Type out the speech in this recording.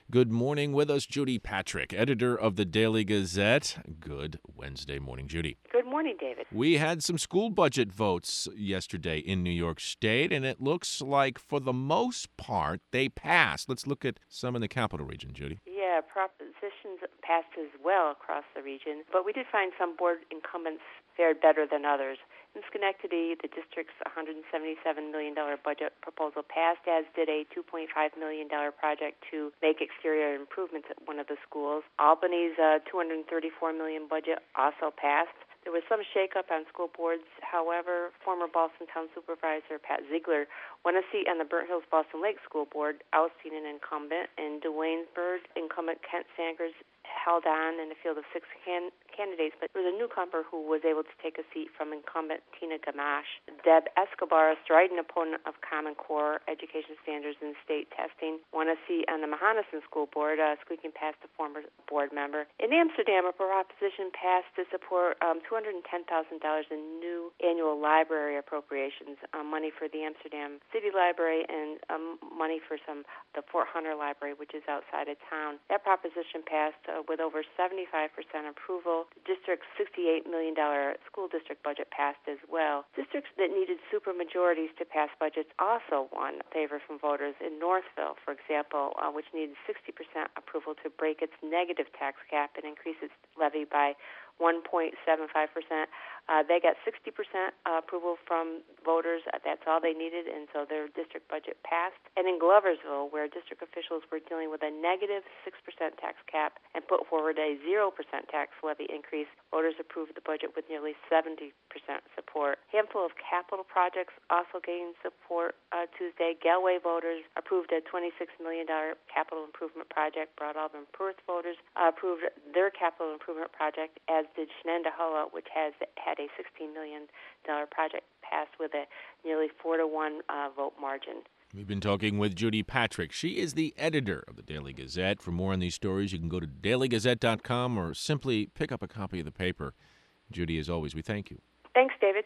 Good morning. With us, Judy Patrick, editor of the Daily Gazette. Good Wednesday morning, Judy. Good morning, David. We had some school budget votes yesterday in New York State, and it looks like, for the most part, they passed. Let's look at some in the capital region, Judy. Yeah, propositions passed as well across the region, but we did find some board incumbents fared better than others. In Schenectady, the district's $177 million budget proposal passed, as did a $2.5 million project to make exterior improvements at one of the schools. Albany's $234 million budget also passed. There was some shakeup on school boards. However, former Boston Town Supervisor Pat Ziegler won a seat on the Burnt Hills Boston Lake School Board, ousting an incumbent, and Duanesburg incumbent Kent Sanders held on in a field of six candidates, but there was a newcomer who was able to take a seat from incumbent Tina Gamache. Deb Escobar, a strident opponent of Common Core education standards and state testing, won a seat on the Mahonison School Board, squeaking past a former board member. In Amsterdam, a proposition passed to support $210,000 in new annual library appropriations, money for the Amsterdam City Library and money for the Fort Hunter Library, which is outside of town. That proposition passed with over 75% approval. The district's $68 million school district budget passed as well. Districts that needed supermajorities to pass budgets also won favor from voters. In Northville, for example, which needed 60% approval to break its negative tax cap and increase its levy by 1.75%. They got 60% approval from voters. That's all they needed, and so their district budget passed. And in Gloversville, where district officials were dealing with a negative 6% tax cap and put forward a 0% tax levy increase, voters approved the budget with nearly 70% support. A handful of capital projects also gained support Tuesday. Galway voters approved a $26 million capital improvement project. Broad Albion Perth voters approved their capital improvement project, as did Shenandoah, which had a $16 million project passed with a nearly 4-to-1 vote margin. We've been talking with Judy Patrick. She is the editor of the Daily Gazette. For more on these stories, you can go to dailygazette.com or simply pick up a copy of the paper. Judy, as always, we thank you. Thanks, David.